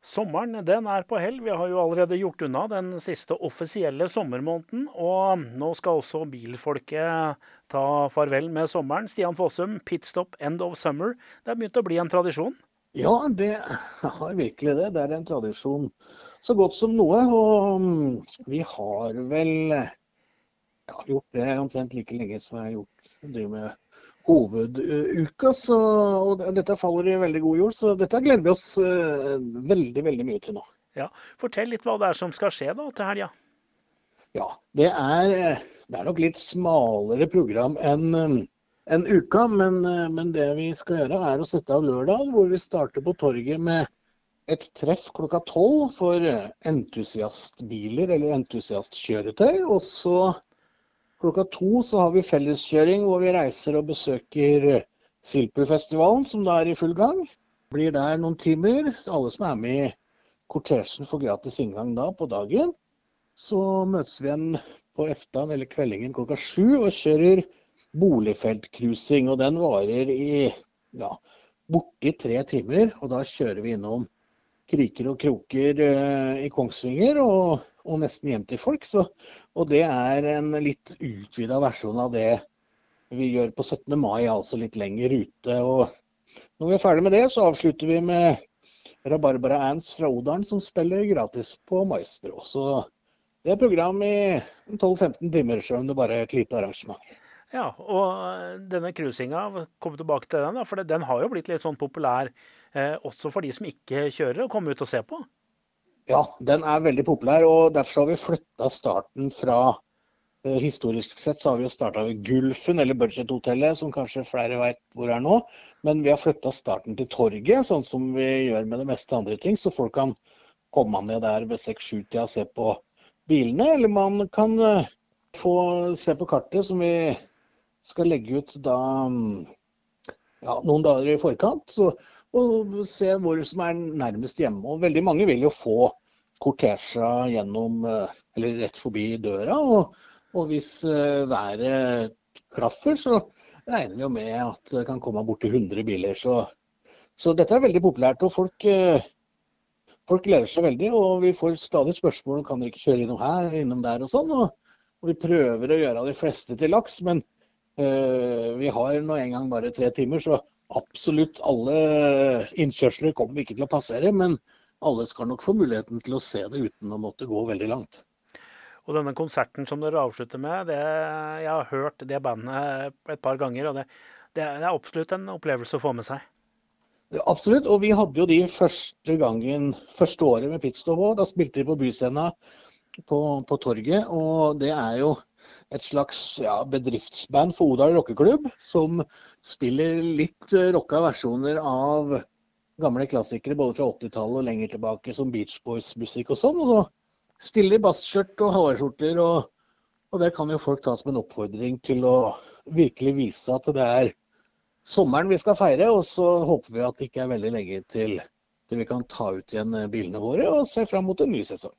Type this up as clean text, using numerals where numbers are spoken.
Sommeren, den er på hell. Vi har jo allerede gjort unna den siste offisielle sommermåneden, og nå skal også bilfolket ta farvel med sommeren. Stian Fossum, Pitstop End of Summer. Det har begynt å bli en tradisjon. Ja, det har virkelig det. Det er en tradisjon så godt som noe. Og vi har vel gjort det omtrent like lenge som jeg har driver med hoveduka. Og dette faller i veldig god jord, så dette gleder vi oss veldig, veldig mye til nå. Ja, fortell litt hva det er som skal skje da til helga. Ja, det er nok litt smalere program enn uka, men det vi skal gjøre er å sette av lørdag, hvor vi starter på torget med et treff klokka 12 for entusiastbiler eller entusiastkjøretøy. Og så klokka 2 så har vi felleskjøring hvor vi reiser og besøker Silpurfestivalen, som da er i full gang. Blir der noen timer. Alle som er med i kortesjen får gratis inngang da på dagen. Så møtes vi igjen på eftan eller kveldingen klokka 7 og kjører boligfeltcruising. Og den varer borti 3 timer, og da kjører vi innom kriker og kroker i Kongsvinger og nesten hjem til folk. Og det er en litt utvidet versjon av det vi gjør på 17. mai, altså litt lenger ute. Og når vi er ferdig med det, så avslutter vi med Rabarbara Ants fra Odalen som spiller gratis på Maestro. Så det er program i 12-15 timer, selv om det bare er et lite arrangement. Ja, og denne cruisinga, kom tilbake til den da, for den har jo blitt litt sånn populær også for de som ikke kjører, å komme ut og se på. Ja, den er veldig populær, og derfor har vi flyttet starten fra, historisk sett så har vi jo startet ved Gulfen, eller Budgethotellet, som kanskje flere vet hvor er nå, men vi har flyttet starten til torget, sånn som vi gjør med det meste andre ting, så folk kan komme ned der ved 6-7-tida og se på bilene, eller man kan få se på kartet som vi skal legge ut da, noen dager i forkant, og se hvor som er nærmest hjemme. Og veldig mange vil jo få kortesja gjennom, eller rett forbi døra, og hvis været klaffer, så regner vi jo med at det kan komme bort til 100 biler. Så dette er veldig populært, og folk gleder seg veldig, og vi får stadig spørsmål, kan dere ikke kjøre innom her, innom der og sånn, og vi prøver å gjøre de fleste til laks, men vi har nå en gang bare 3 timer, så absolutt alle innkjørsler kommer vi ikke til å passere, men alle skal nok få muligheten til å se det uten å måtte gå veldig langt. Og denne konserten som dere avslutter med, jeg har hørt det bandet et par ganger, og det er absolutt en opplevelse å få med seg. Ja, absolutt, og vi hadde jo de første året med Pitstop også, da spilte de på Byscena på torget, og det er jo et slags bedriftsband for Odal rockeklubb, som spiller litt rocka versjoner av gamle klassikere, både fra 80-tallet og lenger tilbake, som Beach Boys-musikk og sånn. Og da stiller de basskjørt og hawaiiskjorter, og det kan jo folk ta som en oppfordring til å virkelig vise at det er sommeren vi skal feire, og så håper vi at det ikke er veldig lenge til vi kan ta ut igjen bilene våre og se frem mot en ny sesong.